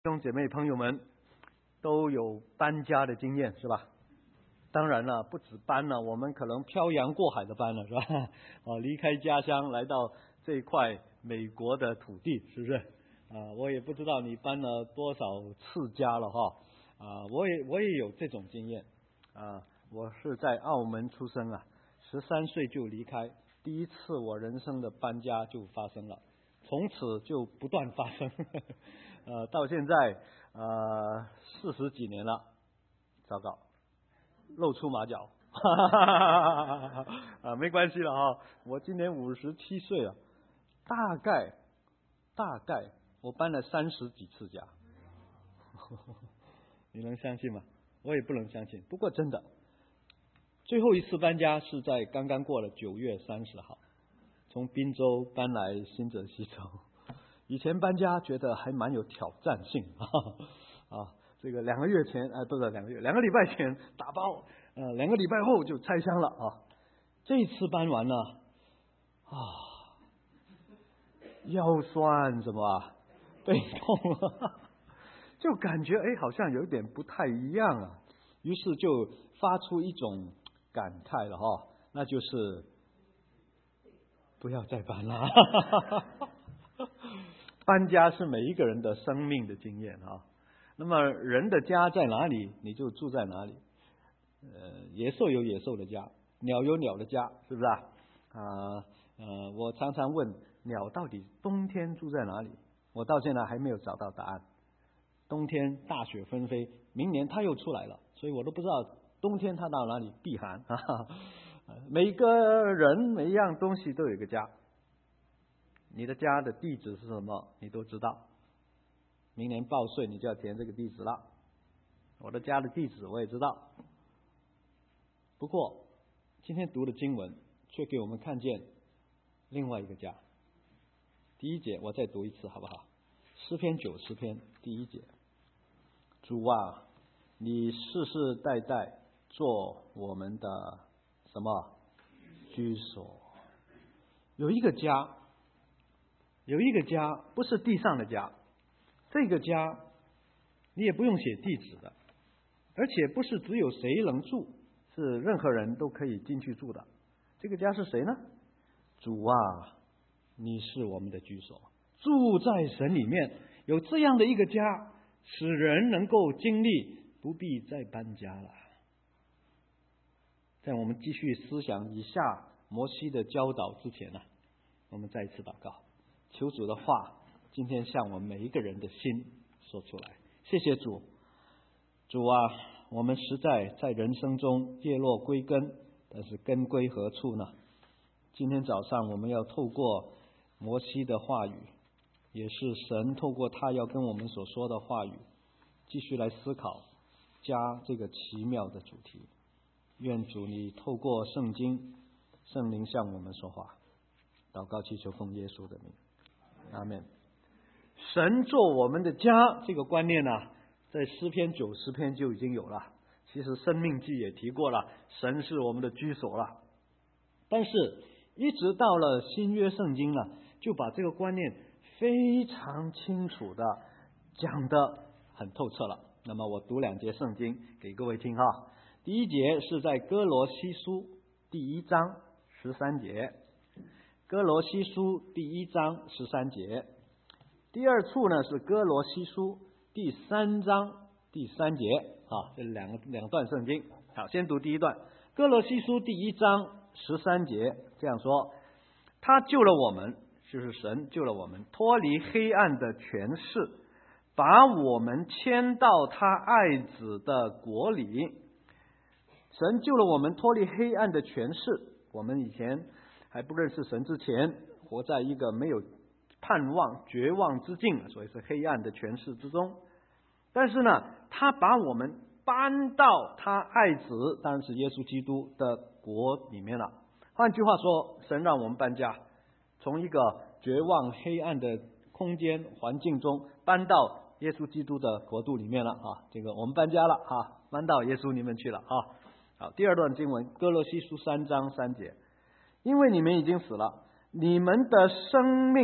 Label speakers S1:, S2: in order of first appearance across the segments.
S1: 弟兄姐妹朋友们都有搬家的经验是吧？当然了，不止搬了，我们可能漂洋过海的搬了是吧？离开家乡来到这块美国的土地，是不是？我也不知道你搬了多少次家了哈。我也有这种经验。我是在澳门出生13岁就离开，第一次我人生的搬家就发生了，从此就不断发生。到现在40几年了，糟糕，露出马脚。没关系了哈，我今年57岁了，大概我搬了30几次家。你能相信吗？我也不能相信，不过真的，最后一次搬家是在刚刚过了9月30号，从滨州搬来新泽西州。以前搬家觉得还蛮有挑战性这个2个月前不是2个月，2个礼拜前打包，2个礼拜后就拆箱了这一次搬完了腰酸什么背痛就感觉好像有点不太一样于是就发出一种感慨了那就是不要再搬了。搬家是每一个人的生命的经验那么人的家在哪里，你就住在哪里。野兽有野兽的家，鸟有鸟的家，是不是我常常问鸟到底冬天住在哪里，我到现在还没有找到答案。冬天大雪纷飞，明年它又出来了，所以我都不知道冬天它到哪里避寒。每个人每一样东西都有一个家，你的家的地址是什么你都知道，明年报税你就要填这个地址了。我的家的地址我也知道，不过今天读的经文却给我们看见另外一个家。第1节我再读一次好不好？诗篇90篇第1节，主啊，你世世代代做我们的什么居所。有一个家不是地上的家，这个家你也不用写地址的，而且不是只有谁能住，是任何人都可以进去住的。这个家是谁呢？主啊，你是我们的居所。住在神里面，有这样的一个家，使人能够经历不必再搬家了。在我们继续思想以下摩西的教导之前我们再一次祷告，求主的话今天向我们每一个人的心说出来。谢谢主。主啊，我们实在人生中叶落归根，但是根归何处呢？今天早上我们要透过摩西的话语，也是神透过他要跟我们所说的话语，继续来思考家这个奇妙的主题。愿主你透过圣经圣灵向我们说话。祷告祈求奉耶稣的名，阿们。神做我们的家这个观念在诗篇90篇就已经有了，其实申命记也提过了，神是我们的居所了。但是一直到了新约圣经就把这个观念非常清楚的讲得很透彻了。那么我读2节圣经给各位听第1节是在哥罗西书第1章13节，哥罗西书第1章13节。第二处呢是哥罗西书第3章第3节这两段圣经。好，先读第一段。哥罗西书第1章13节这样说，他救了我们，就是神救了我们，脱离黑暗的权势，把我们迁到他爱子的国里。神救了我们脱离黑暗的权势，我们以前还不认识神之前，活在一个没有盼望绝望之境，所以是黑暗的权势之中。但是呢，他把我们搬到他爱子，当然是耶稣基督的国里面了。换句话说，神让我们搬家，从一个绝望黑暗的空间环境中搬到耶稣基督的国度里面了这个我们搬家了搬到耶稣里面去了好，第二段经文，哥罗西书3章3节，因为你们已经死了，你们的生命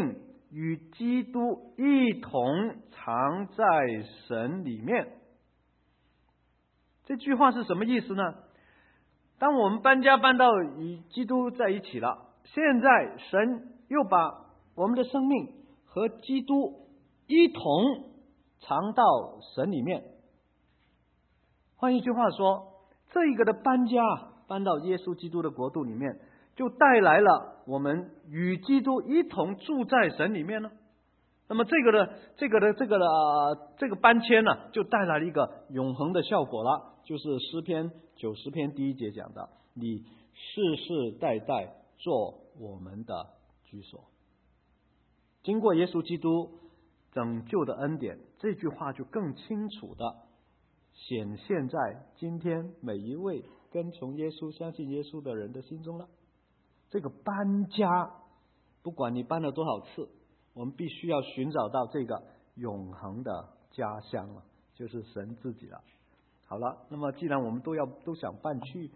S1: 与基督一同藏在神里面。这句话是什么意思呢？当我们搬家搬到与基督在一起了，现在神又把我们的生命和基督一同藏到神里面。换一句话说，这一个的搬家搬到耶稣基督的国度里面，就带来了我们与基督一同住在神里面呢。那么这个搬迁呢，就带来了一个永恒的效果了，就是诗篇90篇第1节讲的，你世世代代做我们的居所。经过耶稣基督拯救的恩典，这句话就更清楚的显现在今天每一位跟从耶稣、相信耶稣的人的心中了。这个搬家，不管你搬了多少次，我们必须要寻找到这个永恒的家乡了，就是神自己了。好了，那么既然我们都想搬去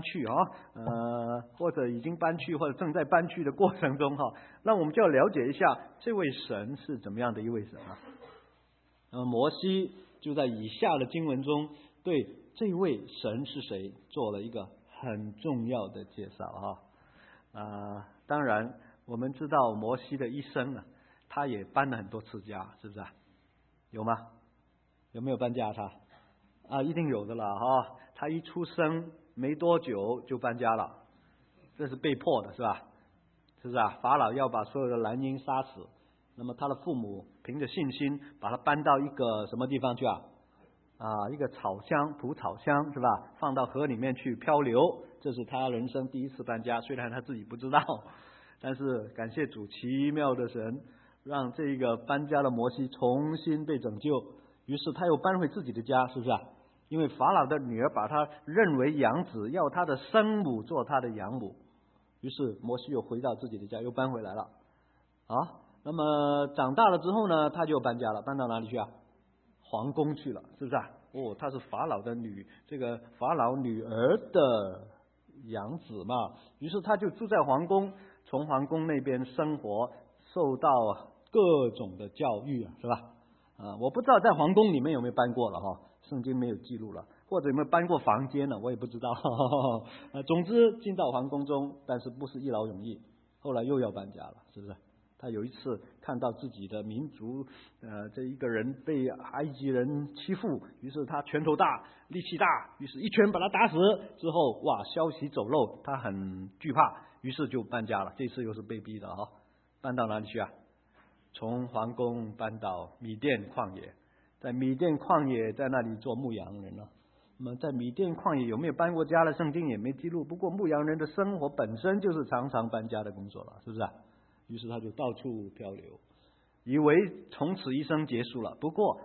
S1: 或者已经搬去或者正在搬去的过程中那我们就要了解一下这位神是怎么样的一位神啊。那么摩西就在以下的经文中对这位神是谁做了一个很重要的介绍当然我们知道摩西的一生呢，他也搬了很多次家，是不是有吗？有没有搬家他？一定有的了他一出生没多久就搬家了，这是被迫的，是吧？是不是法老要把所有的男婴杀死，那么他的父母凭着信心把他搬到一个什么地方去一个草乡，蒲草乡，是吧？放到河里面去漂流，这是他人生第一次搬家，虽然他自己不知道，但是感谢主，奇妙的神让这个搬家的摩西重新被拯救，于是他又搬回自己的家，是不是因为法老的女儿把他认为养子，要他的生母做他的养母，于是摩西又回到自己的家，又搬回来了那么长大了之后呢，他就搬家了，搬到哪里去皇宫去了，是不是他是法老的法老女儿的养子嘛，于是他就住在皇宫，从皇宫那边生活，受到各种的教育是吧？我不知道在皇宫里面有没有搬过了圣经没有记录了，或者有没有搬过房间呢？我也不知道总之进到皇宫中，但是不是一劳永逸，后来又要搬家了，是不是？他有一次看到自己的民族这一个人被埃及人欺负，于是他拳头大力气大，于是一拳把他打死之后，消息走漏，他很惧怕，于是就搬家了，这次又是被逼的搬到哪里去从皇宫搬到米甸旷野，在米甸旷野在那里做牧羊人了。那么在米甸旷野有没有搬过家的，圣经也没记录，不过牧羊人的生活本身就是常常搬家的工作了，是不是于是他就到处漂流，以为从此一生结束了。不过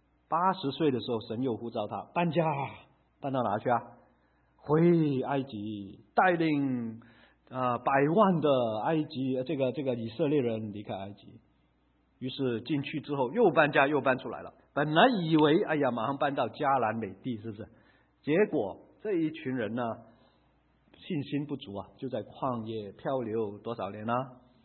S1: 80岁的时候，神又呼召他搬家，搬到哪去回埃及，带领100万的埃及这个以色列人离开埃及。于是进去之后又搬家，又搬出来了。本来以为马上搬到迦南美地，是不是？结果这一群人呢，信心不足就在旷野漂流多少年呢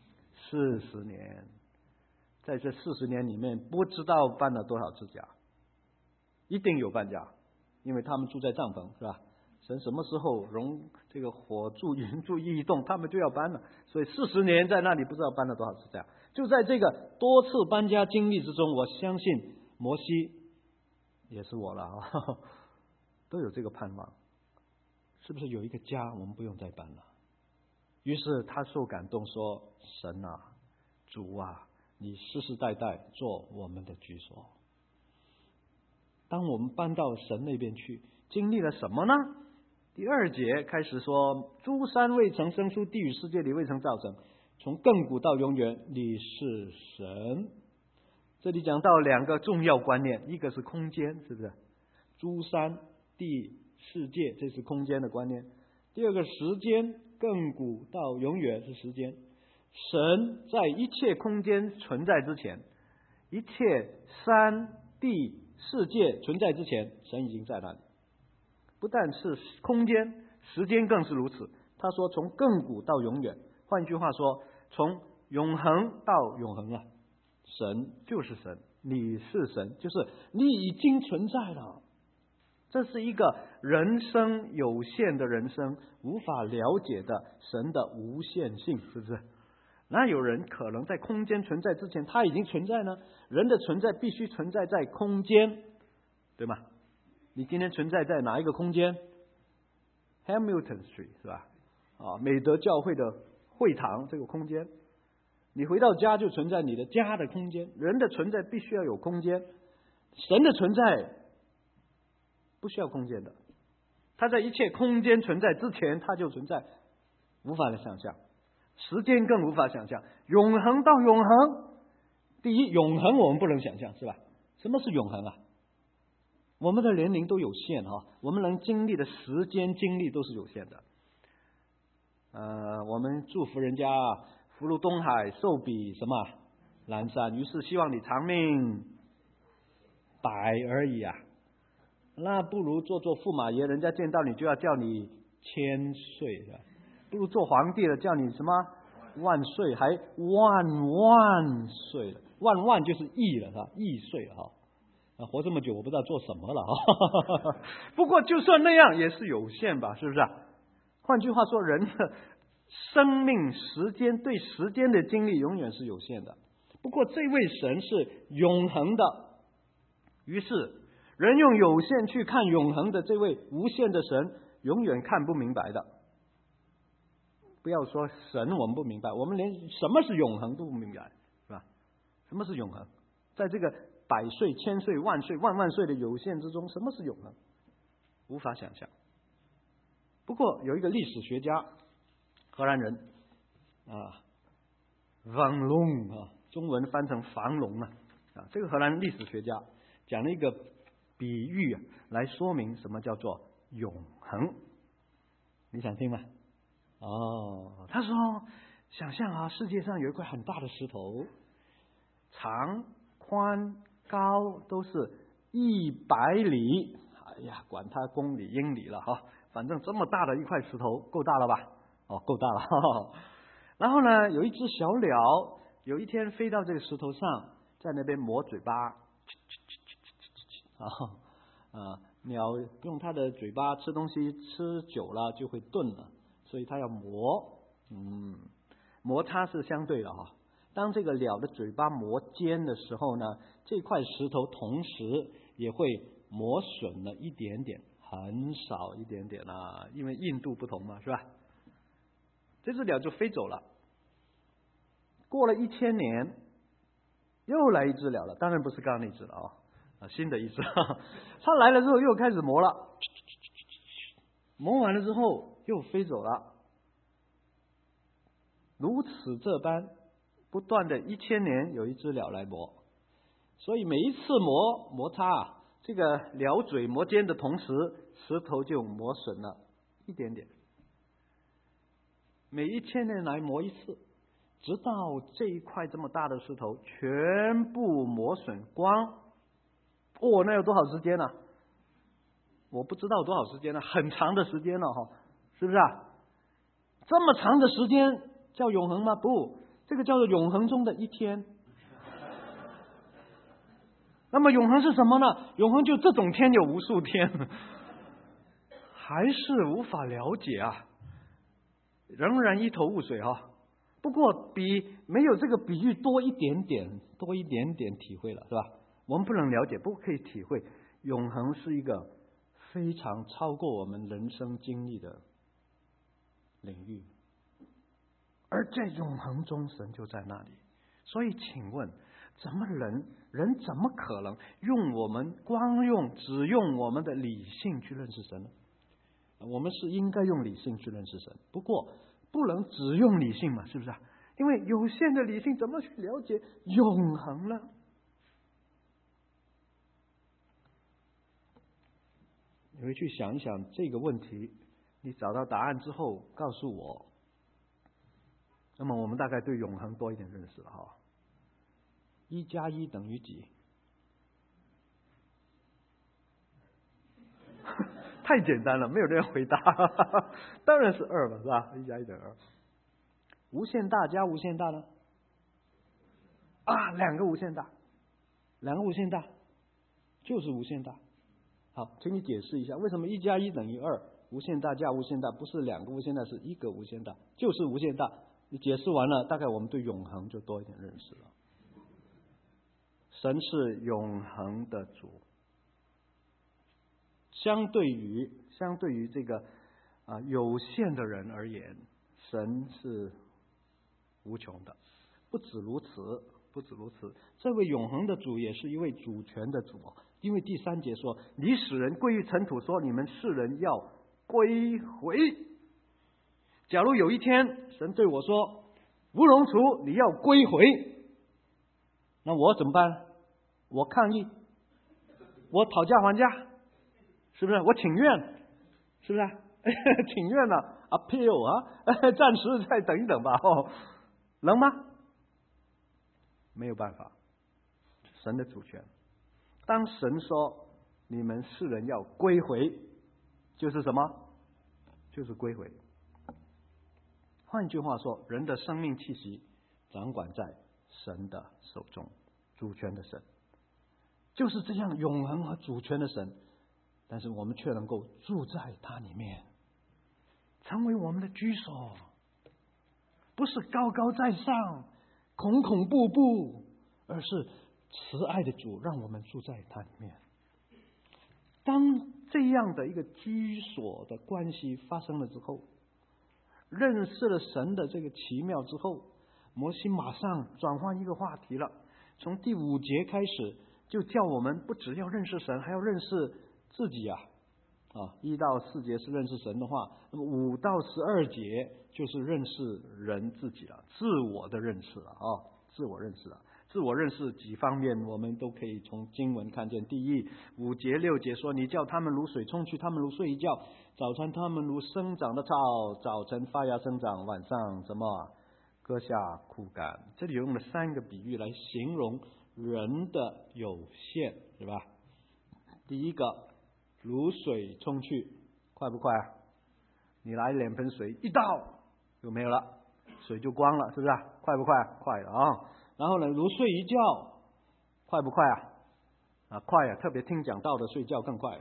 S1: ？40年。在这40年里面，不知道搬了多少次家，一定有搬家，因为他们住在帐篷，是吧？神什么时候容这个火柱云柱一动，他们就要搬了，所以40年在那里不知道搬了多少次家。就在这个多次搬家经历之中，我相信摩西也是我了都有这个盼望，是不是有一个家我们不用再搬了？于是他受感动说，神主你世世代代做我们的居所。当我们搬到神那边去，经历了什么呢？第2节开始说，诸山未曾生出，地与世界里未曾造成，从亘古到永远，你是神。这里讲到2个重要观念，一个是空间，是不是？诸山地世界，这是空间的观念。第2个时间，亘古到永远是时间。神在一切空间存在之前，一切山地世界存在之前，神已经在那里。不但是空间，时间更是如此。他说从亘古到永远，换句话说，从永恒到永恒神就是神，你是神，就是你已经存在了。这是一个人生有限的人生无法了解的神的无限性，是不是？哪有人可能在空间存在之前他已经存在呢？人的存在必须存在在空间，对吗？你今天存在在哪一个空间？ Hamilton Street 是吧？美德教会的会堂这个空间，你回到家就存在你的家的空间。人的存在必须要有空间，神的存在不需要空间的，他在一切空间存在之前他就存在，无法想象，时间更无法想象，永恒到永恒。第一，永恒我们不能想象，是吧？什么是永恒啊？我们的年龄都有限我们能经历的时间精力都是有限的。我们祝福人家福如东海，寿比什么南山，于是希望你长命100而已啊。那不如做驸马爷，人家见到你就要叫你1000岁，是吧？不如做皇帝了，叫你什么万岁，还万岁了，万就是亿了，是吧？亿岁了活这么久我不知道做什么了不过就算那样也是有限吧，是不是换句话说，人的生命时间对时间的经历永远是有限的。不过这位神是永恒的，于是人用有限去看永恒的这位无限的神，永远看不明白的。不要说神我们不明白，我们连什么是永恒都不明白，是吧？什么是永恒？在这个100岁、1000岁、万岁、万岁的有限之中，什么是永恒？无法想象。不过有一个历史学家，荷兰人Van Loon中文翻成房龙这个荷兰历史学家讲了一个比喻来说明什么叫做永恒。你想听吗？他说想象世界上有一块很大的石头，长宽高都是100里，管它公里英里了反正这么大的一块石头够大了吧？够大了然后呢，有一只小鸟有一天飞到这个石头上，在那边磨嘴巴鸟用它的嘴巴吃东西吃久了就会钝了，所以它要磨摩擦是相对的当这个鸟的嘴巴磨尖的时候呢，这块石头同时也会磨损了一点点，很少一点点因为硬度不同嘛，是吧？这只鸟就飞走了。过了1000年，又来一只鸟了，当然不是刚刚那只了新的一只它来了之后又开始磨了，磨完了之后又飞走了，如此这般不断的1000年有一只鸟来磨，所以每一次摩擦这个鸟嘴磨尖的同时，石头就磨损了一点点，每1000年来磨一次，直到这一块这么大的石头全部磨损光。那有多少时间呢？我不知道多少时间了，很长的时间了是不是这么长的时间叫永恒吗？不，这个叫做永恒中的一天。那么永恒是什么呢？永恒就这种天有无数天还是无法了解仍然一头雾水不过比没有这个比喻多一点点体会了，是吧？我们不能了解，不过可以体会，永恒是一个非常超过我们人生经历的领域，而在永恒中神就在那里。所以请问人怎么可能只用我们的理性去认识神呢？我们是应该用理性去认识神，不过不能只用理性嘛，是不是因为有限的理性怎么去了解永恒呢？你会去想一想这个问题，你找到答案之后告诉我，那么我们大概对永恒多一点认识了1+1等于几？太简单了，没有人回答当然是2嘛，是吧？1+1等于2。无限大加无限大呢啊，两个无限大，就是无限大。好，请你解释一下，为什么1+1等于2？无限大加无限大不是两个无限大，是一个无限大，就是无限大。你解释完了，大概我们对永恒就多一点认识了。神是永恒的主，相对于这个有限的人而言，神是无穷的。不止如此，这位永恒的主也是一位主权的主。因为第3节说，你使人归于尘土，说你们世人要归回。假如有一天神对我说，吴荣楚你要归回，那我怎么办？我抗议，我讨价还价，是不是？我请愿，是不是？请愿了 appeal 啊，暂时再等一等吧。能吗？没有办法，神的主权。当神说你们世人要归回，就是什么？就是归回。换句话说，人的生命气息掌管在神的手中，主权的神就是这样永恒和主权的神，但是我们却能够住在他里面，成为我们的居所，不是高高在上恐恐怖怖，而是慈爱的主让我们住在他里面。当这样的一个居所的关系发生了之后，认识了神的这个奇妙之后，摩西马上转换一个话题了，从第5节开始就叫我们不只要认识神，还要认识自己啊！1到4节是认识神的话，那么5到12节就是认识人自己了，自我的认识了自我认识了。自我认识几方面我们都可以从经文看见。第一，5节6节说，你叫他们如水冲去，他们如睡一觉，早晨他们如生长的草，早晨发芽生长，晚上什么割下枯干。这里用了3个比喻来形容人的有限，是吧？第一个，如水冲去，快不快啊？你来2盆水一倒就没有了，水就光了，是不是？快不快？快了啊！然后呢，如睡一觉，快不快啊？快啊！特别听讲道的睡觉更快。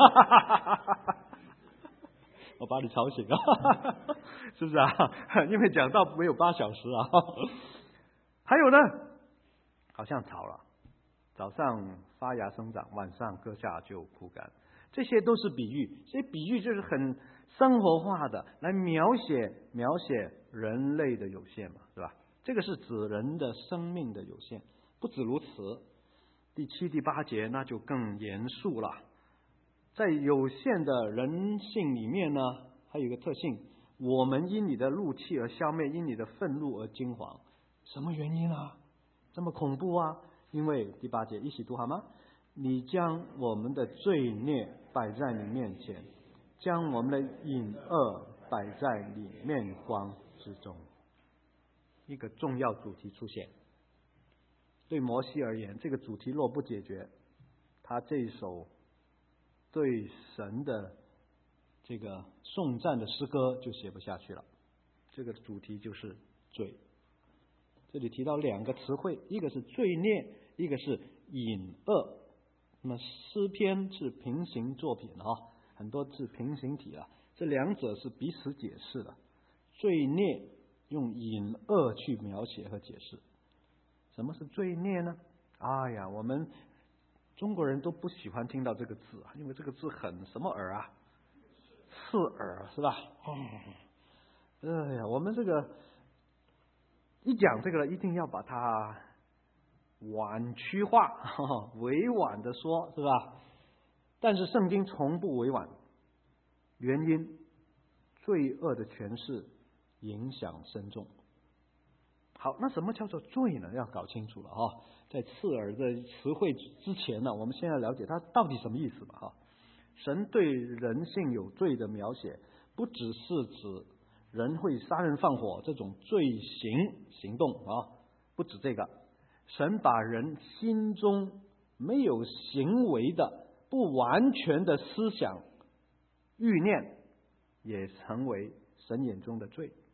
S1: 我把你吵醒了，是不是啊？因为讲道没有8小时啊。还有呢，好像草了，早上发芽生长，晚上割下就枯干。这些都是比喻，这些比喻就是很生活化的来描写人类的有限嘛，是吧？这个是指人的生命的有限。不止如此，第7、第8节那就更严肃了。在有限的人性里面呢，还有一个特性，我们因你的怒气而消灭，因你的愤怒而惊惶。什么原因啊？这么恐怖啊？因为第8节一起读好吗？你将我们的罪孽摆在你面前，将我们的隐恶摆在你面光之中。一个重要主题出现。对摩西而言，这个主题若不解决，他这一首对神的这个颂赞的诗歌就写不下去了。这个主题就是罪。这里提到2个词汇，一个是罪孽，一个是隐恶。那么诗篇是平行作品很多是平行体了，这2者是彼此解释的。罪孽用隐恶去描写和解释。什么是罪孽呢？哎呀，我们中国人都不喜欢听到这个字因为这个字很什么耳啊？刺耳，是吧？哎呀，我们这个一讲这个一定要把它婉曲化，委婉的说，是吧？但是圣经从不委婉，原因罪恶的诠释影响深重。好，那什么叫做罪呢？要搞清楚了在刺耳的词汇之前呢，我们先要了解它到底什么意思吧神对人性有罪的描写，不只是指人会杀人放火这种罪行动不止这个。神把人心中没有行为的不完全的思想欲念也成为神眼中的罪。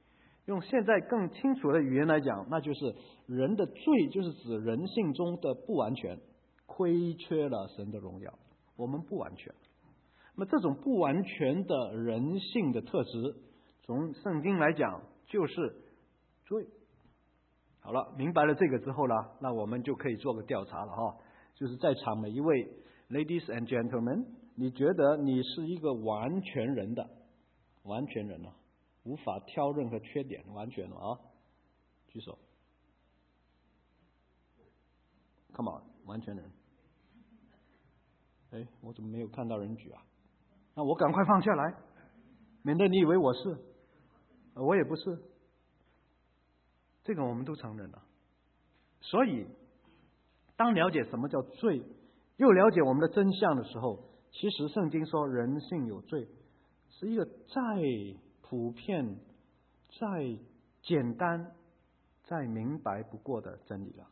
S1: 用现在更清楚的语言来讲，那就是人的罪就是指人性中的不完全，亏缺了神的荣耀，我们不完全。那么这种不完全的人性的特质，从圣经来讲就是罪。好了，明白了这个之后呢，那我们就可以做个调查了哈，就是在场每一位 ladies and gentlemen， 你觉得你是一个完全人的，完全人啊，无法挑任何缺点，完全了啊，举手。Come on， 完全人。哎，我怎么没有看到人举啊？那我赶快放下来，免得你以为我是，我也不是。这个我们都承认了。所以，当了解什么叫罪，又了解我们的真相的时候，其实圣经说人性有罪，是一个再普遍、再简单、再明白不过的真理了。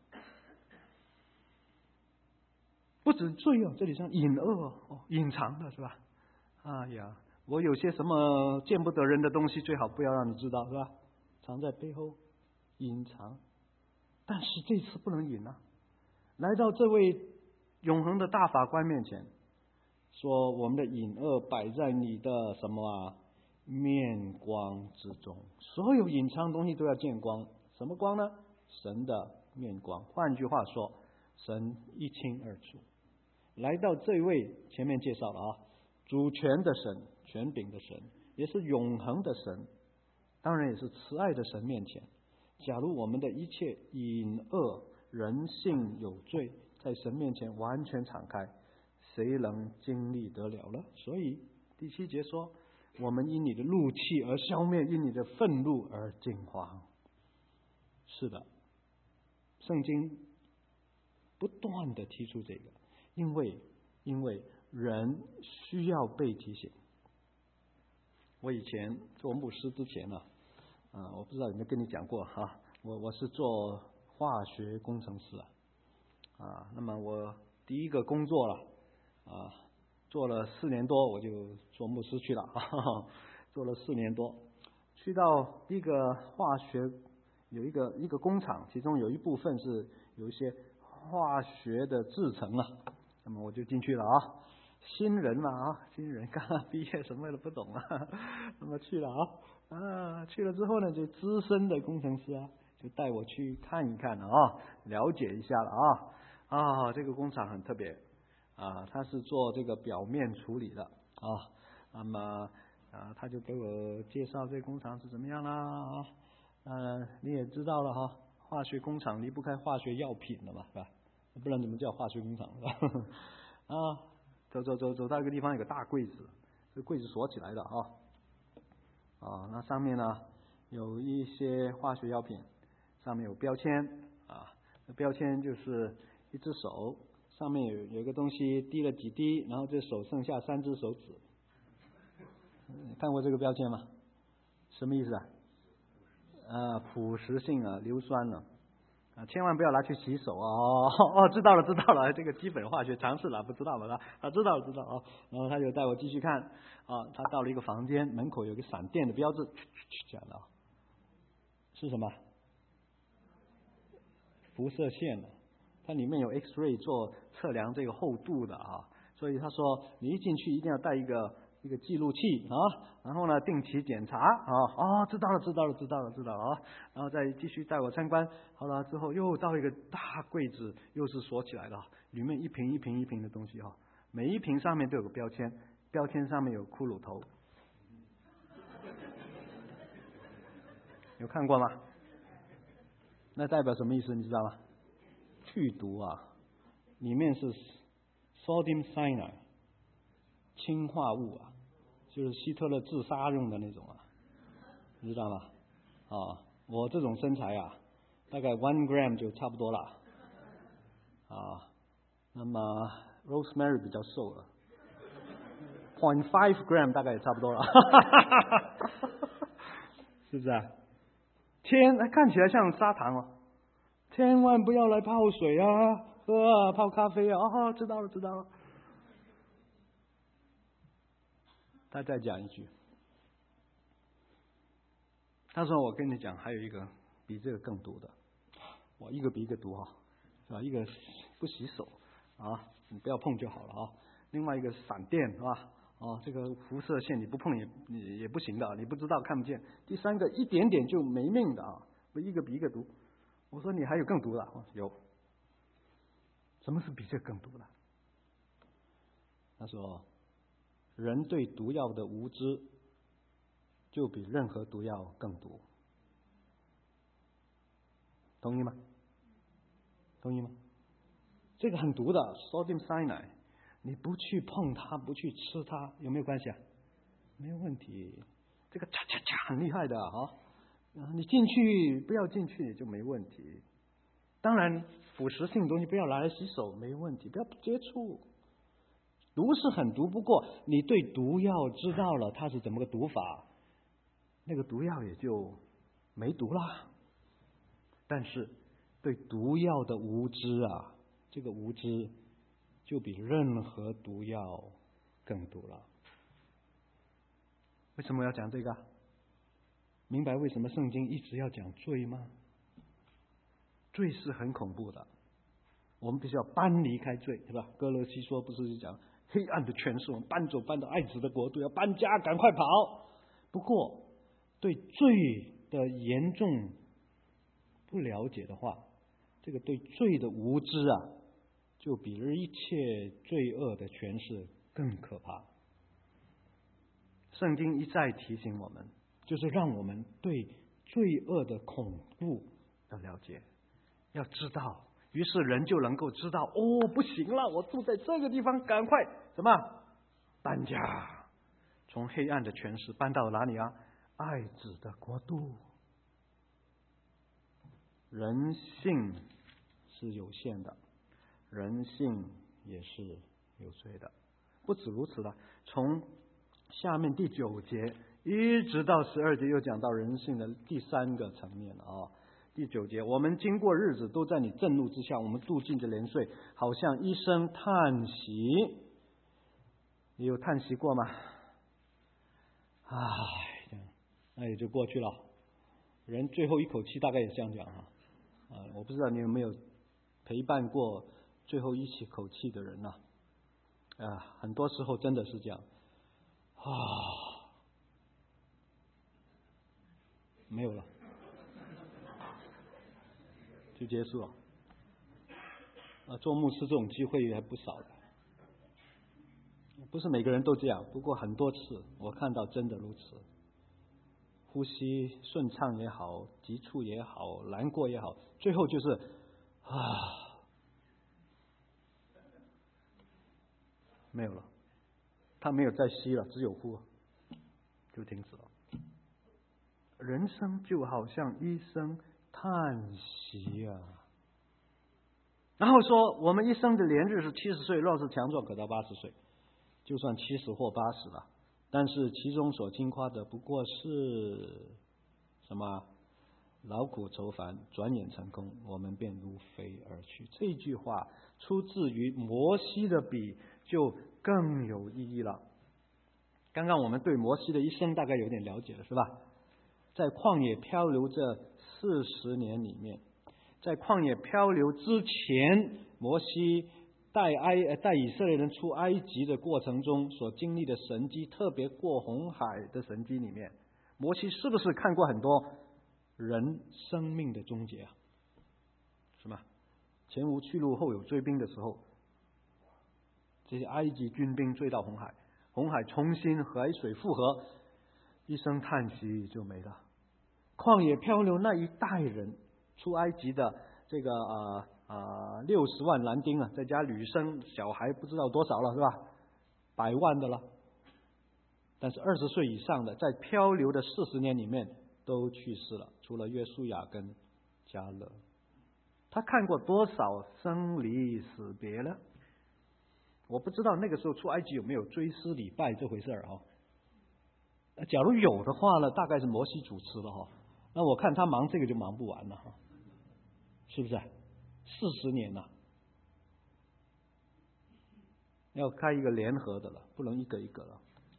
S1: 不止罪哦，这里像隐恶哦，隐藏的是吧？哎呀，我有些什么见不得人的东西，最好不要让你知道，是吧？藏在背后，隐藏。但是这次不能隐啊！来到这位永恒的大法官面前，说我们的隐恶摆在你的什么啊？面光之中，所有隐藏的东西都要见光。什么光呢？神的面光。换句话说，神一清二楚。来到这位前面介绍了啊，主权的神，权柄的神，也是永恒的神，当然也是慈爱的神面前，假如我们的一切隐恶、人性有罪，在神面前完全敞开，谁能经历得了呢？所以第7节说，我们因你的怒气而消灭，因你的愤怒而惊慌。是的，圣经不断的提出这个，因为人需要被提醒。我以前做牧师之前呢，我不知道有没有跟你讲过哈，我是做化学工程师那么我第一个工作了做了4年多，我就做牧师去了做了4年多，去到一个化学有一个工厂，其中有一部分是有一些化学的制成那么我就进去了新人嘛新人刚刚毕业，什么都不懂那么去了去了之后呢，就资深的工程师就带我去看一看了解一下了这个工厂很特别他是做这个表面处理的那么他就给我介绍这个工厂是怎么样啦你也知道了化学工厂离不开化学药品了嘛，是吧？不然怎么叫化学工厂是吧？走到一个地方，有个大柜子，这柜子锁起来的那上面呢有一些化学药品，上面有标签标签就是一只手上面有一个东西滴了几滴，然后这手剩下3只手指。看过这个标签吗？什么意思腐蚀性硫酸千万不要拿去洗手知道了，这个基本化学常识了，不知道了知道了然后他就带我继续看他到了一个房间，门口有个闪电的标志，这样的是什么？辐射线它里面有 X-ray 做测量这个厚度的所以他说你一进去一定要带一个记录器然后呢定期检查知道了然后再继续带我参观。好了之后又到一个大柜子，又是锁起来的，里面一瓶一瓶的东西每一瓶上面都有个标签，标签上面有骷髅头。有看过吗？那代表什么意思你知道吗？剧毒里面是 sodium cyanide 氰化物就是希特勒自杀用的那种你知道吗？我这种身材大概1 gram 就差不多了那么 Rosemary 比较瘦了0.5 gram 大概也差不多了是不是看起来像砂糖千万不要来泡水喝泡咖啡知道了。他再讲一句， 他说我跟你讲，还有一个比这个更毒的，我一个比一个毒是吧？一个不洗手你不要碰就好了另外一个闪电是吧？这个辐射线你不碰也不行的，你不知道看不见。第三个一点点就没命的一个比一个毒。我说你还有更毒的有。什么是比这更毒的？他说人对毒药的无知就比任何毒药更毒。同意吗？同意吗？这个很毒的 sodium cyanide， 你不去碰它，不去吃它，有没有关系啊？没有问题。这个嚓嚓嚓很厉害的你进去不要进去就没问题。当然腐蚀性东西不要拿来洗手没问题，不要接触。毒是很毒，不过你对毒药知道了它是怎么个毒法，那个毒药也就没毒啦。但是对毒药的无知这个无知就比任何毒药更毒了。为什么要讲这个？明白为什么圣经一直要讲罪吗？罪是很恐怖的，我们必须要搬离开罪，对吧？哥罗西说不是讲黑暗的权势，我们搬到爱子的国度，要搬家，赶快跑。不过对罪的严重不了解的话，这个对罪的无知就比一切罪恶的权势更可怕。圣经一再提醒我们，就是让我们对罪恶的恐怖要了解，要知道，于是人就能够知道不行了，我住在这个地方，赶快什么搬家，从黑暗的权势搬到哪里爱子的国度。人性是有限的，人性也是有罪的。不止如此了，从下面第9节一直到12节又讲到人性的第3个层面了第9节，我们经过日子都在你震怒之下，我们度尽着年岁，好像一声叹息。你有叹息过吗？那也就过去了。人最后一口气大概也这样讲我不知道你有没有陪伴过最后一起口气的人很多时候真的是这样没有了就结束了做牧师这种机会还不少的，不是每个人都这样，不过很多次我看到真的如此。呼吸顺畅也好，急促也好，难过也好，最后就是没有了，他没有再吸了，只有呼，就停止了。人生就好像一声叹息然后说我们一生的年日是70岁，若是强壮可到80岁，就算70或80了。但是其中所经夸的不过是什么？劳苦愁烦，转眼成空，我们便如飞而去。这句话出自于摩西的笔，就更有意义了。刚刚我们对摩西的一生大概有点了解了，是吧？在旷野漂流这40年里面，在旷野漂流之前，摩西带以色列人出埃及的过程中所经历的神迹，特别过红海的神迹里面，摩西是不是看过很多人生命的终结是吗？前无去路后有追兵的时候，这些埃及军兵追到红海，红海重新海水复合，一声叹息就没了。旷野漂流那一代人出埃及的这个60万男丁再加女生小孩不知道多少了，是吧？100万的了。但是20岁以上的在漂流的40年里面都去世了，除了约书亚跟迦勒。他看过多少生离死别呢？我不知道那个时候出埃及有没有追思礼拜这回事假如有的话呢，大概是摩西主持了那我看他忙这个就忙不完了是不是？40年了，要开一个联合的了，不能一个一个了。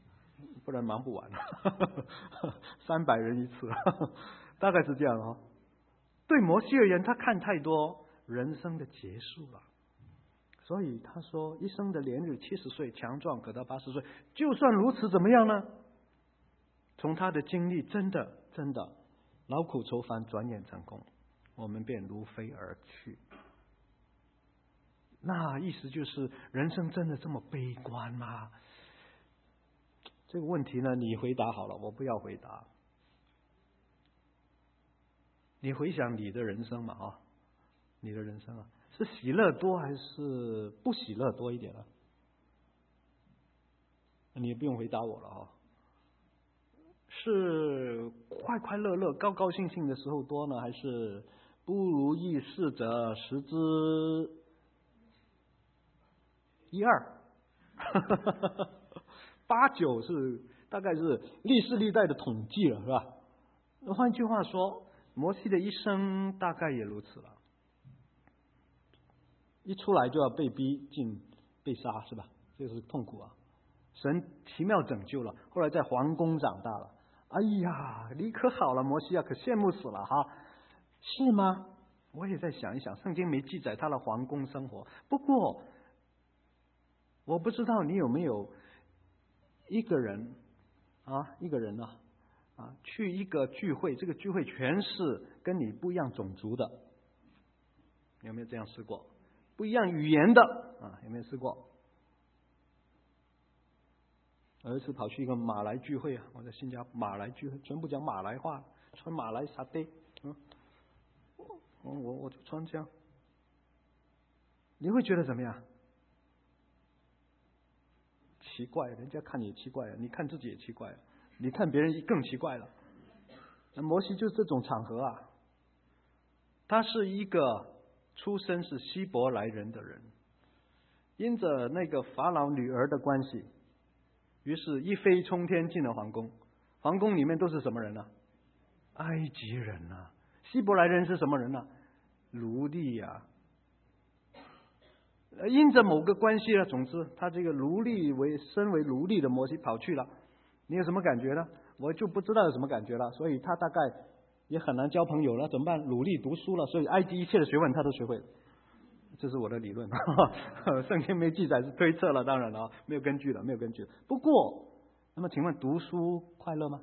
S1: 不然忙不完300人一次大概是这样哦。对摩西而言，他看太多人生的结束了，所以他说一生的年日70岁，强壮可到80岁。就算如此怎么样呢？从他的经历真的劳苦愁烦，转眼成功，我们便如飞而去。那意思就是人生真的这么悲观吗？这个问题呢，你回答好了，我不要回答。你回想你的人生嘛，你的人生是喜乐多还是不喜乐多一点呢？你也不用回答我了是快快乐乐、高高兴兴的时候多呢，还是不如意事者10之1/2？8、9是大概是历世历代的统计了，是吧？换句话说，摩西的一生大概也如此了。一出来就要被逼进被杀，是吧？这是痛苦啊！神奇妙拯救了，后来在皇宫长大了。哎呀，你可好了，摩西啊，可羡慕死了哈！是吗？我也在想一想，圣经没记载他的皇宫生活。不过，我不知道你有没有一个人去一个聚会，这个聚会全是跟你不一样种族的，有没有这样试过？不一样语言的有没有试过？有一次跑去一个马来聚会我在新加坡马来聚会，全部讲马来话，穿马来沙爹，我就穿这样，你会觉得怎么样？奇怪，人家看你也奇怪你看自己也奇怪你看别人更奇怪了。那摩西就是这种场合他是一个出身是希伯来人的人，因着那个法老女儿的关系，于是一飞冲天进了皇宫。皇宫里面都是什么人呢？埃及人希伯来人是什么人呢？奴隶因着某个关系总之他这个身为奴隶的摩西跑去了，你有什么感觉呢？我就不知道有什么感觉了。所以他大概也很难交朋友了，怎么办？努力读书了，所以埃及一切的学问他都学会了。这是我的理论圣经没记载，是推测了，当然了没有根据了。不过那么请问读书快乐吗？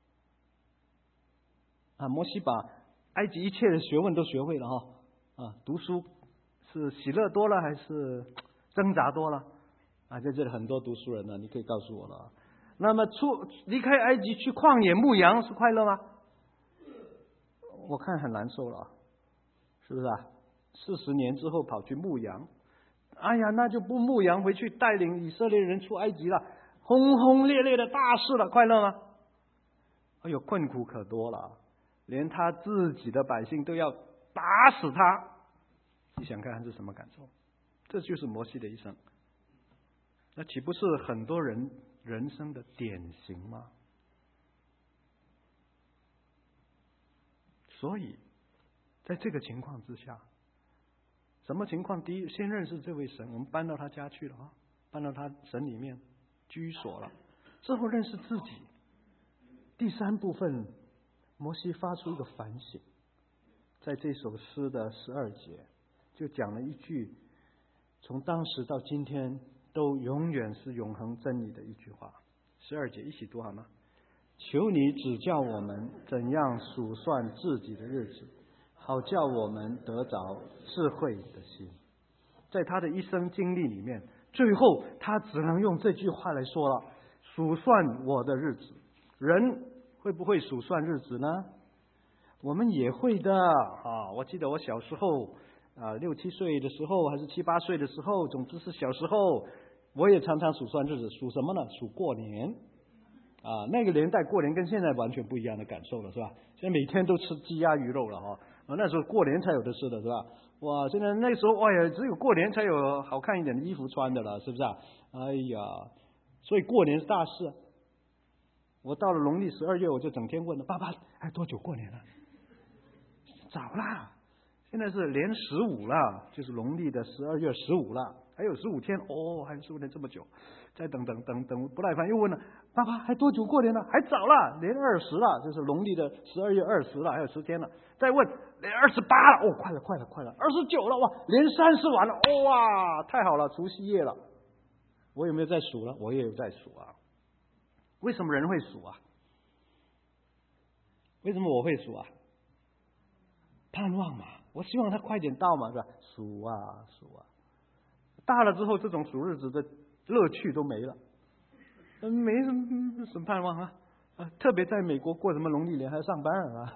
S1: 摩西把埃及一切的学问都学会了读书是喜乐多了还是挣扎多了在这里很多读书人你可以告诉我了。那么离开埃及去旷野牧羊是快乐吗？我看很难受了，是不是40年之后跑去牧羊，哎呀，那就不牧羊，回去带领以色列人出埃及了，轰轰烈烈的大事了，快乐吗？哎呦，困苦可多了，连他自己的百姓都要打死他，你想看看是什么感受？这就是摩西的一生，那岂不是很多人人生的典型吗？所以在这个情况之下，什么情况？第一，先认识这位神，我们搬到他家去了搬到他神里面居所了，之后认识自己。第3部分，摩西发出一个反省，在这首诗的12节就讲了一句从当时到今天都永远是永恒真理的一句话。12节一起读好吗？求你指教我们怎样数算自己的日子，好叫我们得着智慧的心。在他的一生经历里面，最后他只能用这句话来说了，数算我的日子。人会不会数算日子呢？我们也会的我记得我小时候6、7岁的时候，还是7、8岁的时候，总之是小时候，我也常常数算日子。数什么呢？数过年那个年代过年跟现在完全不一样的感受了，是吧？现在每天都吃鸡鸭鱼肉了那时候过年才有的吃的，是吧？哇，现在那时候只有过年才有好看一点的衣服穿的了，是不是哎呀，所以过年是大事。我到了农历12月，我就整天问了爸爸，多久过年了？早啦，现在是年15了，就是农历的12月15了， 还有15天，还有15天这么久，再等不耐烦又问了，爸爸还多久过年了？还早了，连20了，就是农历的12月20了，还有10天了。再问连28了，快了，29了，哇，连30完了，哇，太好了，除夕夜了。我有没有在数了？我也有在数啊。为什么人会数啊？为什么我会数啊？盼望嘛，我希望它快点到嘛，是吧？数啊，大了之后，这种数日子的乐趣都没了，没什么盼望啊。特别在美国过什么农历年还要上班啊。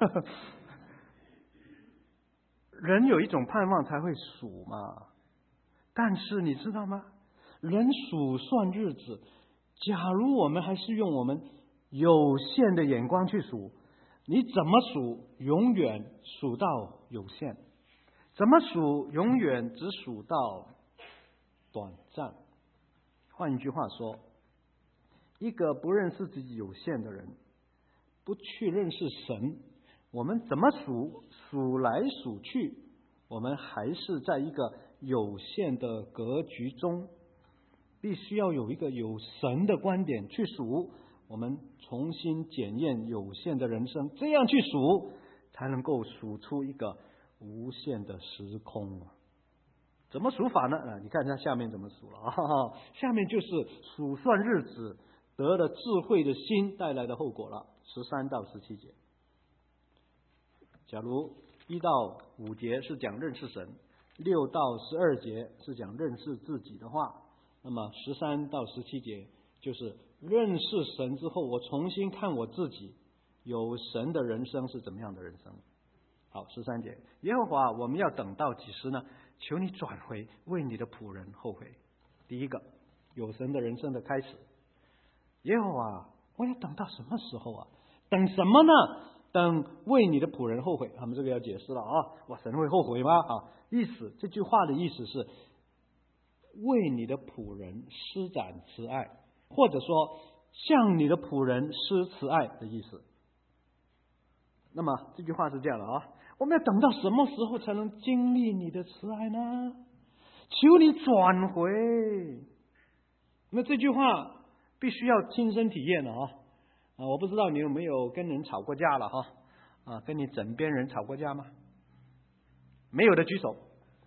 S1: 人有一种盼望才会数嘛，但是你知道吗？人数算日子，假如我们还是用我们有限的眼光去数，你怎么数永远数到有限，怎么数永远只数到短暂。换一句话说，一个不认识自己有限的人，不去认识神，我们怎么数来数去，我们还是在一个有限的格局中。必须要有一个有神的观点去数，我们重新检验有限的人生，这样去数才能够数出一个无限的时空。怎么数法呢？你看一下下面怎么数了啊？下面就是数算日子得了智慧的心带来的后果了。13到17节，假如1到5节是讲认识神，6到12节是讲认识自己的话，那么13到17节就是认识神之后，我重新看我自己，有神的人生是怎么样的人生。好，13节，耶和华，我们要等到几时呢？求你转回，为你的仆人后悔。第一个，有神的人生的开始。耶和华，我要等到什么时候啊？等什么呢？等为你的仆人后悔。他们这个要解释了啊，神会后悔吗？意思，这句话的意思是为你的仆人施展慈爱，或者说向你的仆人施慈爱的意思。那么这句话是这样的啊，我们要等到什么时候才能经历你的慈爱呢？求你转回。那这句话必须要亲身体验的啊！我不知道你有没有跟人吵过架了哈？跟你枕边人吵过架吗？没有的举手。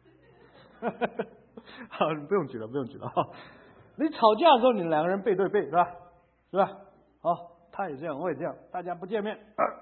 S1: 好，不用举了。你吵架的时候，你两个人背对背，是吧？他也这样，我也这样，大家不见面，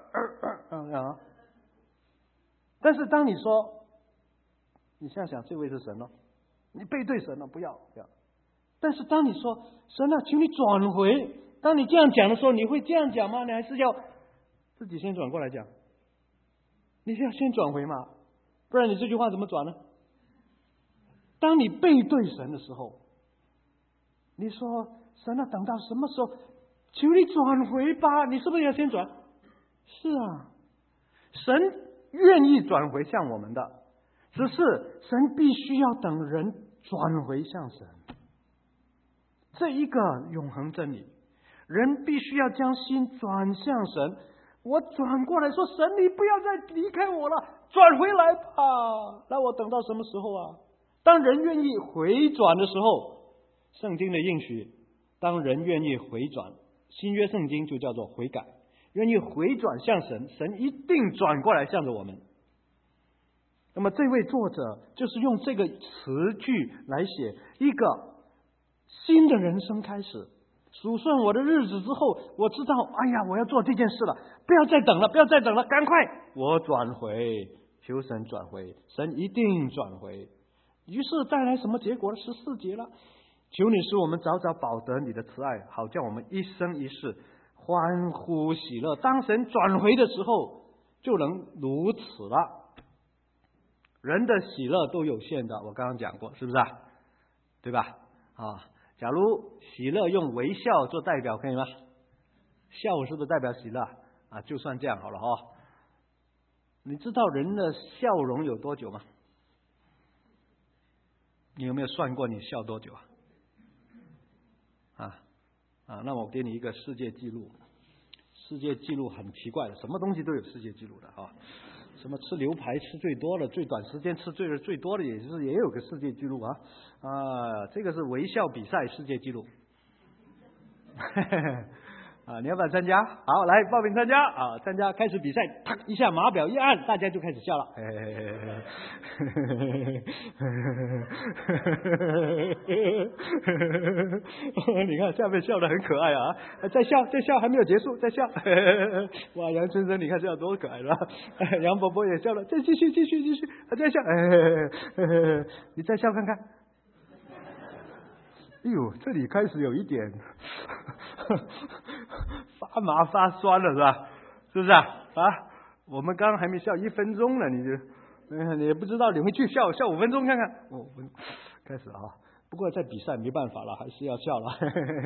S1: 但是当你说，你想想，这位是神了，你背对神了，不要。但是当你说神啊，请你转回，当你这样讲的时候，你会这样讲吗？你还是要自己先转过来讲？你是要先转回嘛？不然你这句话怎么转呢？当你背对神的时候，你说神啊，等到什么时候？求你转回吧，你是不是要先转？是啊，神愿意转回向我们的，只是神必须要等人转回向神。这一个永恒真理，人必须要将心转向神。我转过来说，神你不要再离开我了，转回来吧。那我等到什么时候啊？当人愿意回转的时候，圣经的应许，当人愿意回转，新约圣经就叫做悔改，愿意回转向神，神一定转过来向着我们。那么这位作者就是用这个词句来写一个新的人生开始。数算我的日子之后，我知道，我要做这件事了，不要再等了，赶快我转回，求神转回，神一定转回。于是带来什么结果呢？14节了，求你使我们早早保得你的慈爱，好叫我们一生一世欢呼喜乐。当神转回的时候，就能如此了。人的喜乐都有限的，我刚刚讲过，是不是啊？对吧？假如喜乐用微笑做代表，可以吗？笑是不是代表喜乐啊？就算这样好了你知道人的笑容有多久吗？你有没有算过你笑多久那我给你一个世界纪录。世界纪录很奇怪的，什么东西都有世界纪录的什么吃牛排吃最多的，最短时间吃最多的，也有个世界纪录啊！这个是微笑比赛世界纪录。你要不要参加？好，来报名参加啊！参加开始比赛，啪一下码表一按，大家就开始笑了。你看下面笑得很可爱啊！再笑，还没有结束，再笑。哇，杨先生，你看笑多可爱了！杨伯伯也笑了，再继续，再笑。你再笑看看。哎呦，这里开始有一点发麻发酸了，是吧？是不是啊？我们刚刚还没笑1分钟呢，你也不知道你会去笑5分钟看看。开始啊！不过在比赛没办法了，还是要笑了。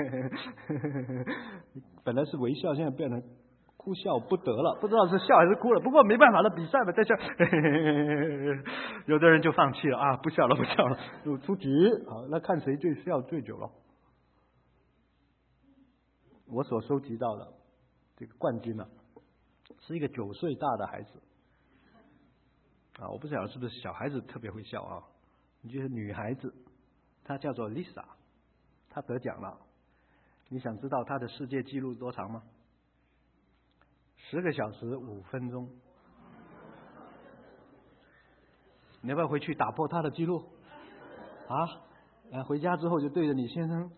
S1: 本来是微笑，现在变成哭笑不得了，不知道是笑还是哭了。不过没办法了，比赛嘛，再笑。有的人就放弃了啊，不笑了，就出局。好，那看谁笑最久了。我所收集到的这个冠军是一个9岁大的孩子我不晓得是不是小孩子特别会笑啊？就是女孩子，她叫做 Lisa， 她得奖了。你想知道她的世界纪录多长吗？10个小时5分钟。你要不要回去打破她的纪录回家之后就对着你先生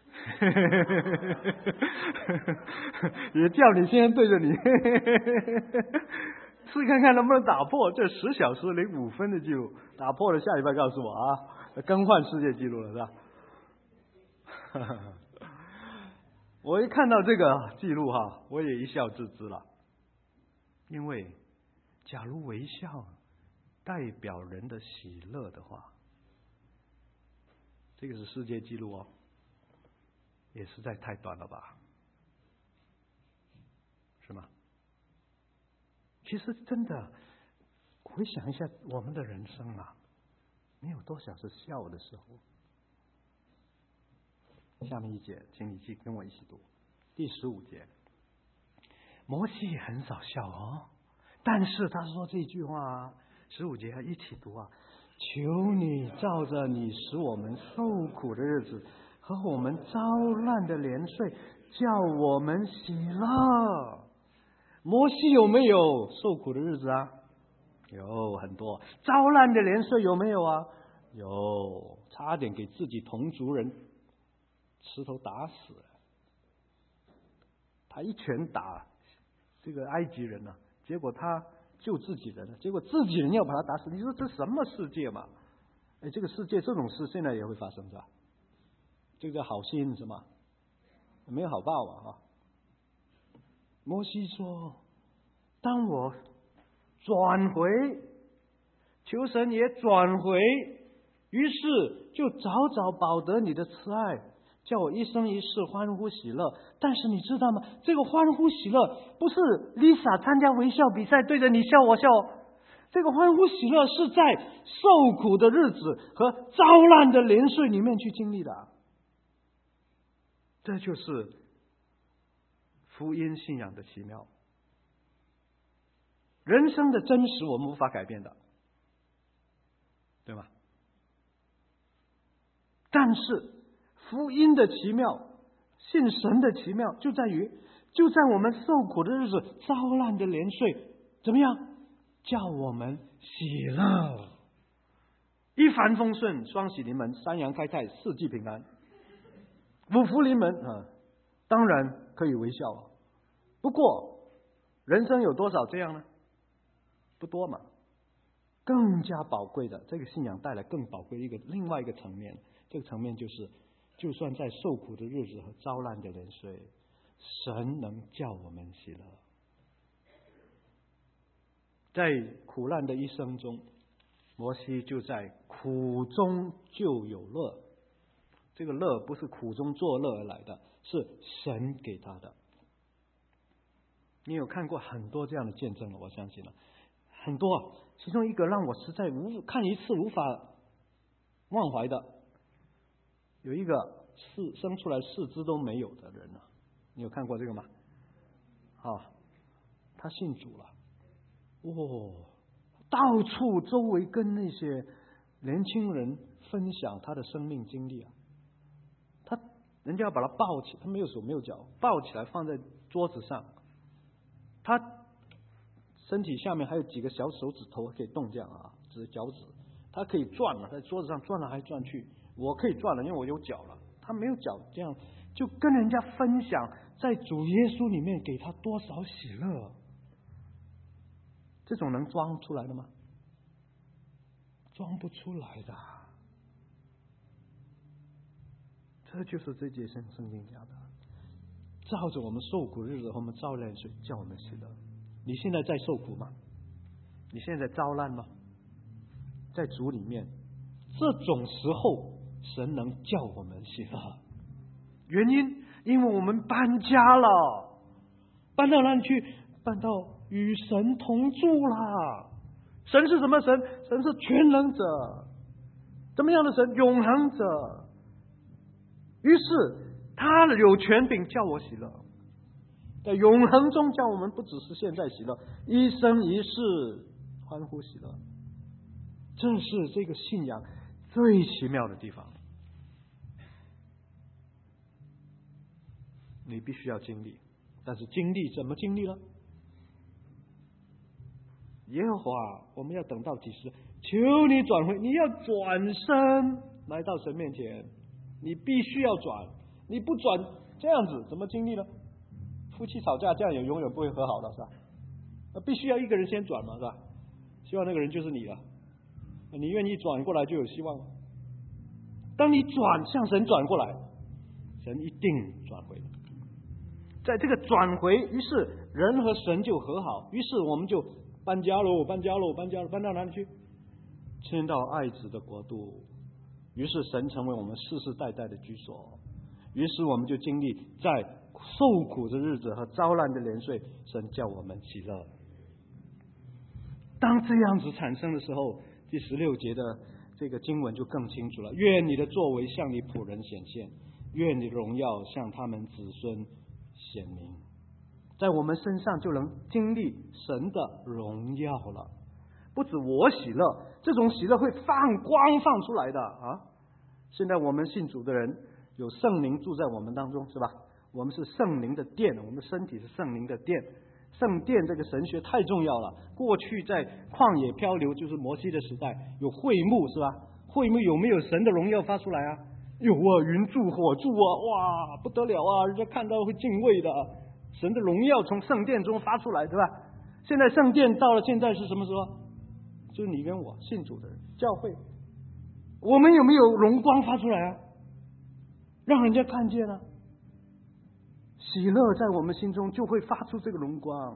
S1: 也叫你先生对着你试看看能不能打破这10小时05分的记录。打破了，下礼拜告诉我更换世界纪录了，是吧？我一看到这个记录我也一笑置之了。因为假如微笑代表人的喜乐的话，这个是世界纪录也实在太短了吧，是吗？其实真的回想一下我们的人生没有多少是笑的时候。下面一节请你去跟我一起读第15节。摩西也很少笑但是他说这句话15节一起读求你照着你使我们受苦的日子和我们遭难的年岁，叫我们喜乐。摩西有没有受苦的日子有很多。遭难的年岁有没有有，差点给自己同族人石头打死了。他一拳打这个埃及人结果他救自己人了，结果自己人要把他打死。你说这什么世界嘛？这个世界这种事现在也会发生，是吧？这个叫好心是吗？没有好报摩西说，当我转回，求神也转回，于是就早早保得你的慈爱，叫我一生一世欢呼喜乐。但是你知道吗？这个欢呼喜乐不是 Lisa 参加微笑比赛对着你笑我笑，这个欢呼喜乐是在受苦的日子和遭难的年岁里面去经历的。这就是福音信仰的奇妙。人生的真实我们无法改变的，对吗？但是福音的奇妙，信神的奇妙就在于，就在我们受苦的日子、遭难的年岁，怎么样？叫我们喜乐，一帆风顺，双喜临门，三阳开泰，四季平安，五福临门当然可以微笑不过人生有多少这样呢？不多嘛。更加宝贵的，这个信仰带来更宝贵的另外一个层面，这个层面就是，就算在受苦的日子和遭难的年岁，神能叫我们喜乐。在苦难的一生中，摩西就在苦中就有乐。这个乐不是苦中作乐而来的，是神给他的。你有看过很多这样的见证了，我相信很多。其中一个让我实在看一次无法忘怀的，有一个生出来4肢都没有的人你有看过这个吗？他信主了。 到处周围跟那些年轻人分享他的生命经历啊。人家要把他抱起，他没有手没有脚，抱起来放在桌子上，他身体下面还有几个小手指头可以动，这样啊，指脚趾，他可以转了，在桌子上转来转去。我可以转了，因为我有脚了，他没有脚，这样就跟人家分享在主耶稣里面给他多少喜乐。这种能装出来的吗？装不出来的。这就是这节圣经讲的，照着我们受苦日子，我们遭难水，叫我们喜乐。你现在在受苦吗？你现在在遭难吗？在主里面，这种时候神能叫我们喜乐。原因，因为我们搬家了，搬到哪里去？搬到与神同住啦。神是什么神？神是全能者。怎么样的神？永恒者。于是他有权柄叫我喜乐，在永恒中叫我们不只是现在喜乐，一生一世欢呼喜乐。这是这个信仰最奇妙的地方。你必须要经历，但是经历怎么经历呢？耶和华，我们要等到几时？求你转回，你要转身来到神面前。你必须要转，你不转这样子怎么经历呢？夫妻吵架这样也永远不会和好的，是吧？必须要一个人先转嘛，是吧？希望那个人就是你了，你愿意转过来就有希望。当你转向神转过来，神一定转回。在这个转回，于是人和神就和好，于是我们就搬家喽，搬到哪里去？迁到爱子的国度。于是神成为我们世世代代的居所，于是我们就经历在受苦的日子和遭难的年岁，神叫我们喜乐。当这样子产生的时候，第16节的这个经文就更清楚了。愿你的作为向你仆人显现，愿你的荣耀向他们子孙显明。在我们身上就能经历神的荣耀了。不止我喜乐，这种喜乐会放出来的啊！现在我们信主的人有圣灵住在我们当中，是吧？我们是圣灵的殿，我们的身体是圣灵的殿。圣殿这个神学太重要了。过去在旷野漂流，就是摩西的时代，有会幕，是吧？会幕有没有神的荣耀发出来啊？有啊，云柱火柱啊，哇，不得了啊！人家看到会敬畏的，神的荣耀从圣殿中发出来，对吧？现在圣殿到了现在是什么时候？就是你跟我信主的人，教会，我们有没有荣光发出来啊？让人家看见啊，喜乐在我们心中就会发出这个荣光。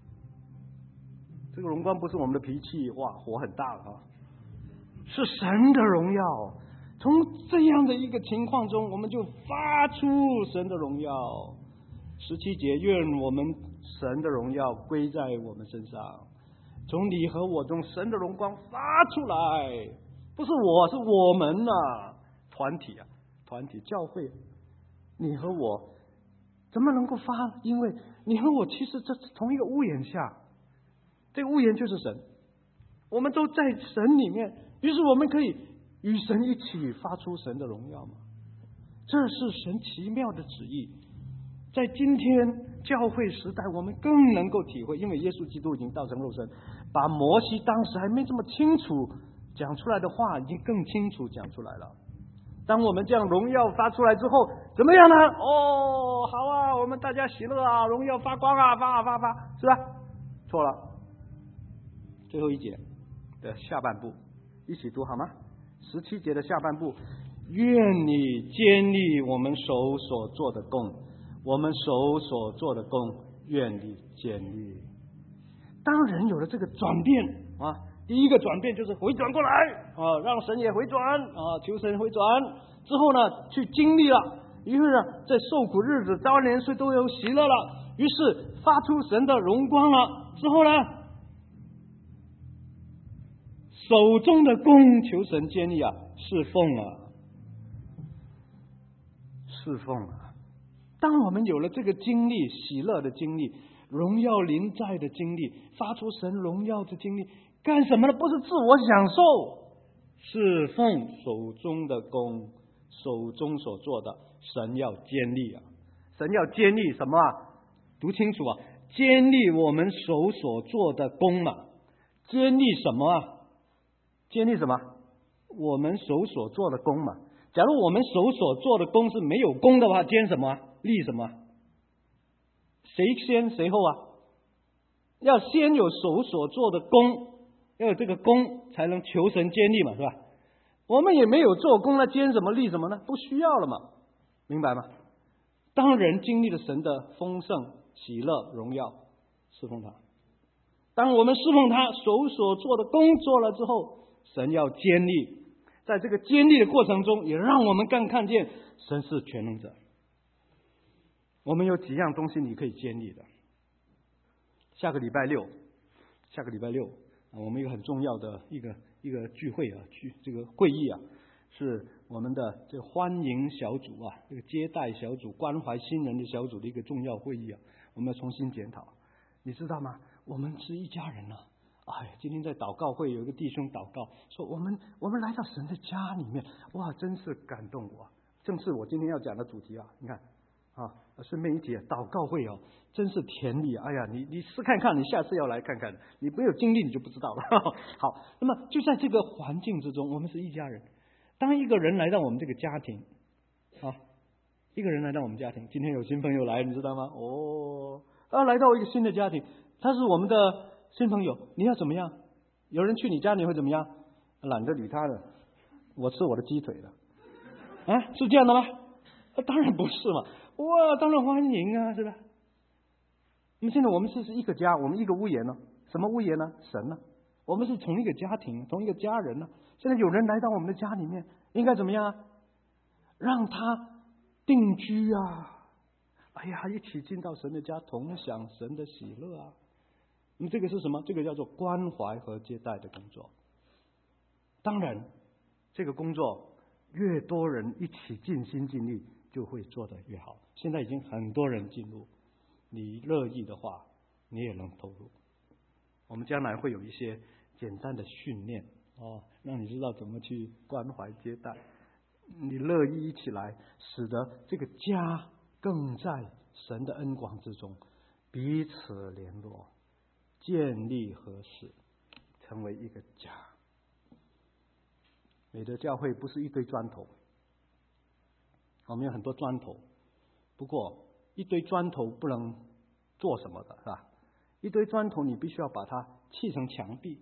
S1: 这个荣光不是我们的脾气，哇，火很大了啊，是神的荣耀。从这样的一个情况中，我们就发出神的荣耀。17节，愿我们神的荣耀归在我们身上。从你和我中，神的荣光发出来，不是我，是我们啊，团体教会，你和我怎么能够发？因为你和我其实这是同一个屋檐下，这个屋檐就是神，我们都在神里面，于是我们可以与神一起发出神的荣耀嘛。这是神奇妙的旨意。在今天教会时代，我们更能够体会，因为耶稣基督已经道成肉身，把摩西当时还没这么清楚讲出来的话，已经更清楚讲出来了。当我们这样荣耀发出来之后，怎么样呢？哦，好啊，我们大家喜乐啊，荣耀发光啊，发，是吧？错了，最后一节的下半部一起读好吗？17节的下半部，愿你坚立我们手所做的工，我们手所做的工，愿你坚立。当人有了这个转变啊，第一个转变就是回转过来啊，让神也回转啊，求神回转之后呢，去经历了，于是呢，在受苦日子、遭年岁都有喜乐了，于是发出神的荣光了。之后呢，手中的工求神坚立啊，侍奉啊。当我们有了这个经历，喜乐的经历，荣耀临在的经历，发出神荣耀的经历， 干什么呢？不是自我享受，侍奉手中的工，手中所做的，神要坚立啊！神要坚立什么啊？读清楚啊！坚立我们手所做的工嘛。坚立什么啊？坚立什么？我们手所做的工嘛。假如我们手所做的工是没有工的话，坚什么？立什么？谁先谁后啊？要先有手所做的工，要有这个工才能求神坚立嘛，是吧？我们也没有做工，那坚什么立什么呢？不需要了嘛，明白吗？当人经历了神的丰盛、喜乐、荣耀，侍奉他。当我们侍奉他手所做的工作了之后，神要坚立，在这个坚立的过程中，也让我们更看见神是全能者。我们有几样东西你可以坚立的。下个礼拜六，我们一个很重要的一个聚会啊，这个会议啊，是我们的这个欢迎小组啊，这个接待小组、关怀新人的小组的一个重要会议啊，我们要重新检讨。你知道吗？我们是一家人啊！哎，今天在祷告会有一个弟兄祷告说，我们来到神的家里面，哇，真是感动我。正是我今天要讲的主题啊！你看啊，顺便一提，祷告会哦，真是甜蜜。哎呀，你试看看，你下次要来看看，你没有经历你就不知道了。好，那么就在这个环境之中，我们是一家人。当一个人来到我们这个家庭，啊，一个人来到我们家庭，今天有新朋友来，你知道吗？哦，来到一个新的家庭，他是我们的新朋友，你要怎么样？有人去你家，你会怎么样？懒得理他的，我吃我的鸡腿了。啊，是这样的吗？当然不是嘛！哇，当然欢迎啊，是吧？那么现在我们是一个家，我们一个屋檐呢？什么屋檐呢？神呢？我们是同一个家庭，同一个家人呢。现在有人来到我们的家里面，应该怎么样啊？让他定居啊！哎呀，一起进到神的家，同享神的喜乐啊！那么这个是什么？这个叫做关怀和接待的工作。当然，这个工作越多人一起尽心尽力，就会做得越好。现在已经很多人进入，你乐意的话，你也能投入。我们将来会有一些简单的训练让你知道怎么去关怀接待。你乐意一起来，使得这个家更在神的恩广之中，彼此联络，建立和谐，成为一个家。美德教会不是一堆砖头，我们有很多砖头，不过一堆砖头不能做什么的，是吧？一堆砖头你必须要把它砌成墙壁，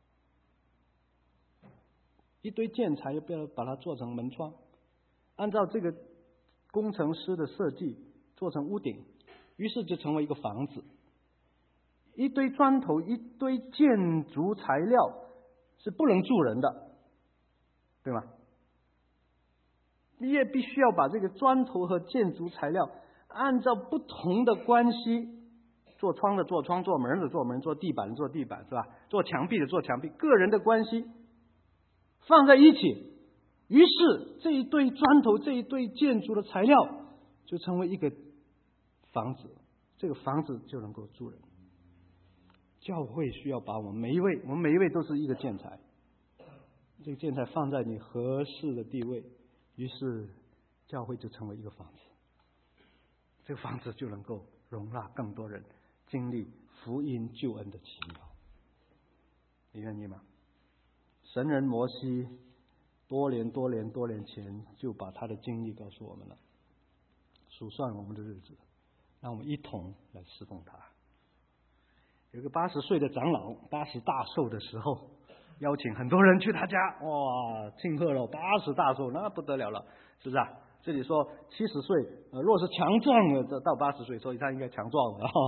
S1: 一堆建材又不要把它做成门窗，按照这个工程师的设计做成屋顶，于是就成为一个房子。一堆砖头，一堆建筑材料是不能住人的，对吗？你也必须要把这个砖头和建筑材料按照不同的关系，做窗的做窗，做门的做门，做地板的做地板，是吧？做墙壁的做墙壁，个人的关系放在一起，于是这一堆砖头，这一堆建筑的材料就成为一个房子，这个房子就能够住人。教会需要把我们每一位都是一个建材，这个建材放在你合适的地位，于是教会就成为一个房子，这个房子就能够容纳更多人经历福音救恩的奇妙。你愿意吗？神人摩西多年前就把他的经历告诉我们了，数算我们的日子，让我们一同来侍奉他。有个80岁的长老，80大寿的时候，邀请很多人去他家，哇，庆贺了80大寿，那不得了了，是不是啊？这里说70岁，若是强壮的到80岁，所以他应该强壮了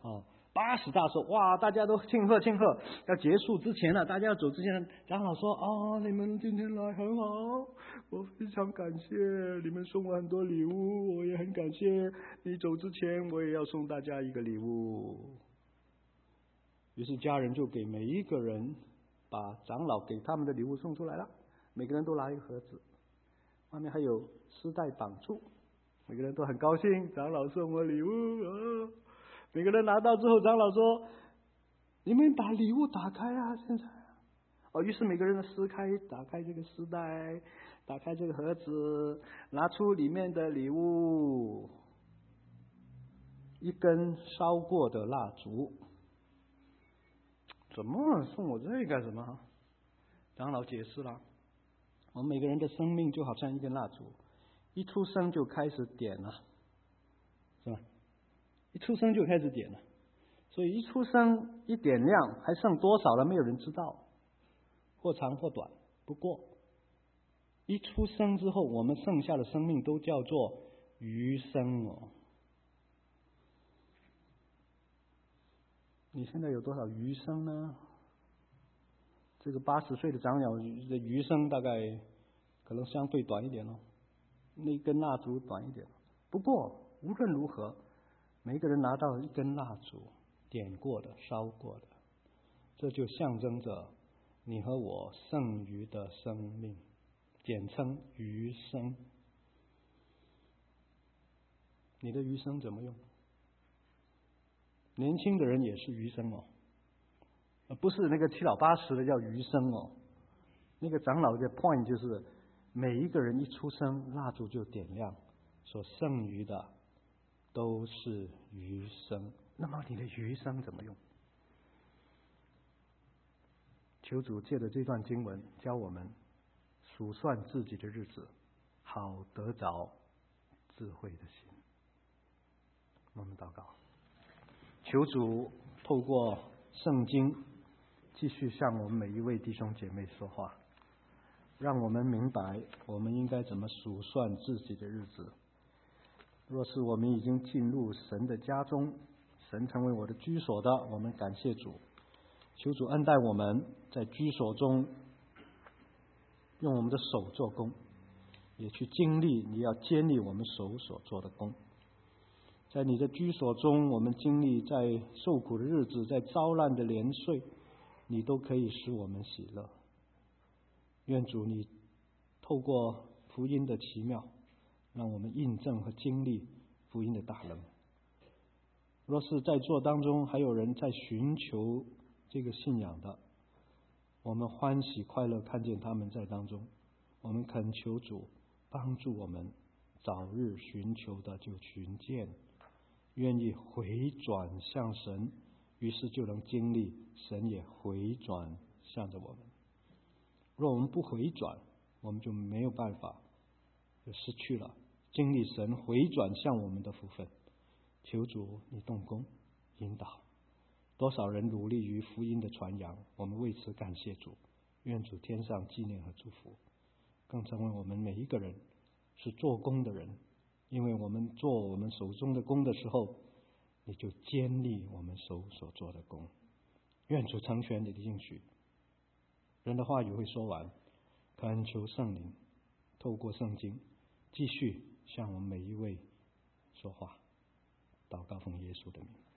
S1: 80大寿，哇，大家都庆贺。要结束之前了，大家要走之前，长老说你们今天来很好，我非常感谢你们送我很多礼物，我也很感谢你走之前，我也要送大家一个礼物。于是家人就给每一个人把长老给他们的礼物送出来了，每个人都拿一个盒子，外面还有丝带绑住，每个人都很高兴，长老送我礼物每个人拿到之后，长老说：“你们把礼物打开啊！现在于是每个人打开这个丝带，打开这个盒子，拿出里面的礼物，一根烧过的蜡烛。怎么送我这个干什么？长老解释了，我们每个人的生命就好像一根蜡烛，一出生就开始点了，是吧？一出生就开始点了，所以一出生一点亮，还剩多少了？没有人知道，或长或短。不过一出生之后，我们剩下的生命都叫做余生哦。你现在有多少余生呢？这个80岁的长老的余生大概可能相对短一点哦，那根蜡烛短一点。不过无论如何，每个人拿到一根蜡烛，点过的、烧过的，这就象征着你和我剩余的生命，简称余生。你的余生怎么用？年轻的人也是余生哦，不是那个7老80的叫余生哦。那个长老的 point 就是每一个人一出生，蜡烛就点亮，所剩余的都是余生。那么你的余生怎么用？求主借着这段经文教我们数算自己的日子，好得着智慧的心。我们祷告，求主透过圣经继续向我们每一位弟兄姐妹说话，让我们明白我们应该怎么数算自己的日子。若是我们已经进入神的家中，神成为我的居所的，我们感谢主，求主恩待我们在居所中用我们的手做工，也去经历你要建立我们手所做的工。在你的居所中，我们经历在受苦的日子，在遭难的年岁，你都可以使我们喜乐。愿主你透过福音的奇妙，让我们印证和经历福音的大能。若是在座当中还有人在寻求这个信仰的，我们欢喜快乐看见他们在当中。我们恳求主帮助我们早日寻求的就寻见，愿意回转向神，于是就能经历神也回转向着我们。若我们不回转，我们就没有办法，就失去了经历神回转向我们的福分。求主你动工引导，多少人努力于福音的传扬，我们为此感谢主。愿主天上纪念和祝福，更成为我们每一个人是做工的人，因为我们做我们手中的工的时候，你就坚立我们手所做的工。愿主成全你的应许。人的话语会说完，恳求圣灵透过圣经继续向我们每一位说话。祷告奉耶稣的名。